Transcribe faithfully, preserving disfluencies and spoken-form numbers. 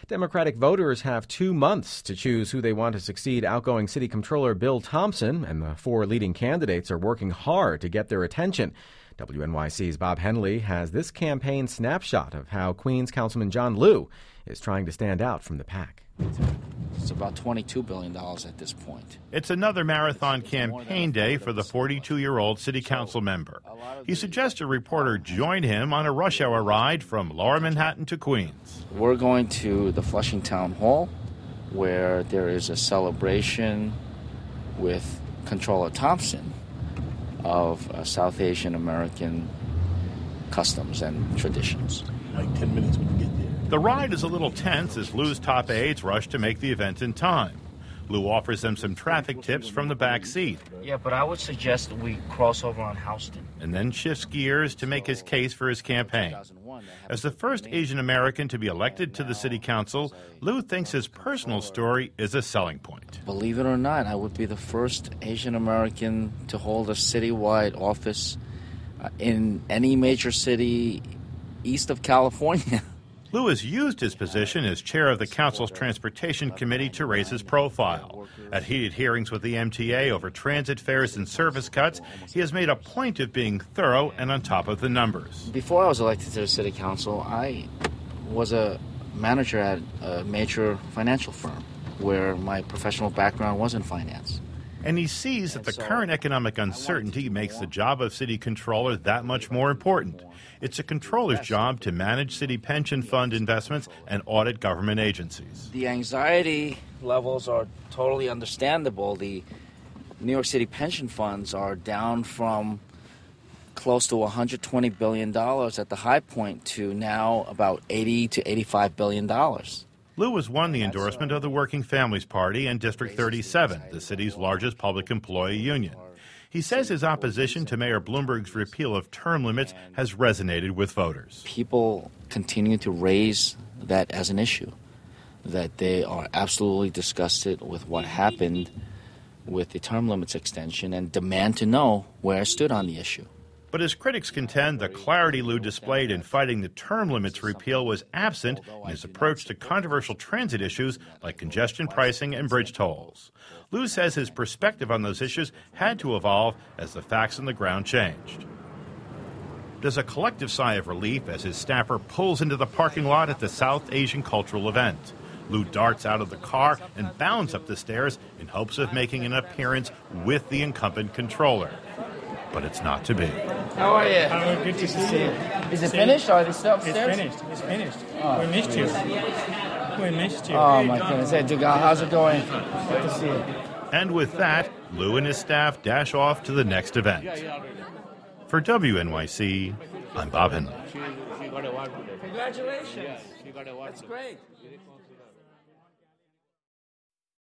Democratic voters have two months to choose who they want to succeed outgoing City Comptroller Bill Thompson, and the four leading candidates are working hard to get their attention. W N Y C's Bob Henley has this campaign snapshot of how Queens Councilman John Liu is trying to stand out from the pack. It's about twenty-two billion dollars at this point. It's another marathon campaign day for the forty-two-year-old city council member. He suggests a reporter join him on a rush hour ride from Lower Manhattan to Queens. We're going to the Flushing Town Hall, where there is a celebration with Comptroller Thompson of uh, South Asian American customs and traditions. Like ten minutes when you get there. The ride is a little tense as Liu's top aides rush to make the event in time. Liu offers them some traffic tips from the back seat. Yeah, but I would suggest we cross over on Houston. And then shifts gears to make his case for his campaign. As the first Asian American to be elected to the city council, Liu thinks his personal story is a selling point. Believe it or not, I would be the first Asian American to hold a citywide office uh, in any major city east of California. Liu has used his position as chair of the council's transportation committee to raise his profile. At heated hearings with the M T A over transit fares and service cuts, he has made a point of being thorough and on top of the numbers. Before I was elected to the city council, I was a manager at a major financial firm where my professional background was in finance. And he sees that the current economic uncertainty makes the job of city controller that much more important. It's a controller's job to manage city pension fund investments and audit government agencies. The anxiety levels are totally understandable. The New York City pension funds are down from close to one hundred twenty billion dollars at the high point to now about eighty to eighty-five billion dollars. Liu has won the endorsement of the Working Families Party and District thirty-seven, the city's largest public employee union. He says his opposition to Mayor Bloomberg's repeal of term limits has resonated with voters. People continue to raise that as an issue, that they are absolutely disgusted with what happened with the term limits extension and demand to know where I stood on the issue. But as critics contend, the clarity Liu displayed in fighting the term limits repeal was absent in his approach to controversial transit issues like congestion pricing and bridge tolls. Liu says his perspective on those issues had to evolve as the facts on the ground changed. There's a collective sigh of relief as his staffer pulls into the parking lot at the South Asian cultural event. Liu darts out of the car and bounds up the stairs in hopes of making an appearance with the incumbent controller. But it's not to be. How are you? Oh, good to see you. Is it finished or are they still upstairs? It's finished. It's finished. Oh. We missed you. We missed you. Oh, my goodness. Hey, Dugal, how's it going? Good to see you. And with that, Liu and his staff dash off to the next event. For W N Y C, I'm Bob Henley. Congratulations. That's great.